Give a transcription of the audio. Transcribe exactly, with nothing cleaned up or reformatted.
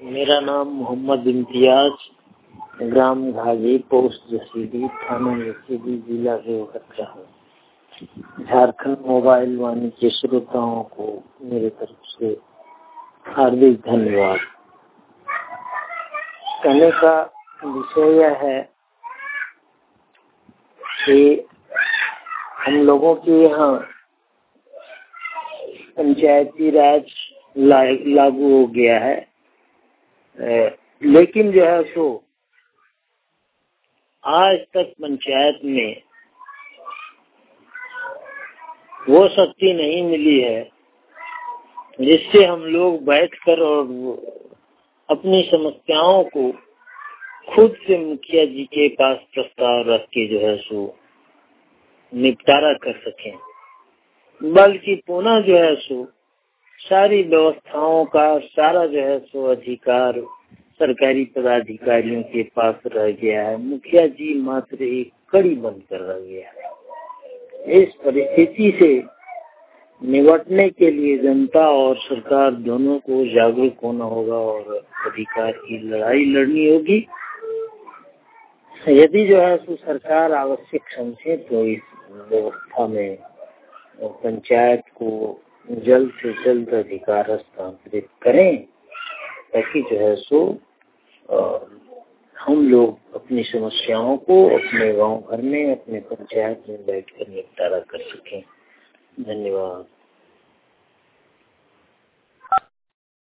मेरा नाम मोहम्मद इम्तियाज, ग्राम घागी, पोस्ट जसीडी, थाना जसीडी, जिला देवघर हूँ। झारखंड मोबाइल वाणी के श्रोताओं को मेरे तरफ से हार्दिक धन्यवाद। कहने का विषय यह है कि हम लोगों के यहाँ पंचायती राज लागू हो गया है, लेकिन जो है सो आज तक पंचायत में वो शक्ति नहीं मिली है जिससे हम लोग बैठकर और अपनी समस्याओं को खुद से मुखिया जी के पास प्रस्ताव रख के जो है सो निपटारा कर सकें, बल्कि पुनः जो है सो सारी व्यवस्थाओं का सारा जो है सो अधिकार सरकारी पदाधिकारियों के पास रह गया है। मुखिया जी मात्र एक कड़ी बंद कर रह गया है। इस परिस्थिति से निपटने के लिए जनता और सरकार दोनों को जागरूक होना होगा और अधिकार की लड़ाई लड़नी होगी। यदि जो है सो सरकार आवश्यक समझे तो इस व्यवस्था में पंचायत को जल्द से जल्द अधिकार हस्तांतरित करें, ताकि जो है सो हम लोग अपनी समस्याओं को अपने गांव घर में, अपने पंचायत में बैठकर निपटारा कर सकें। धन्यवाद।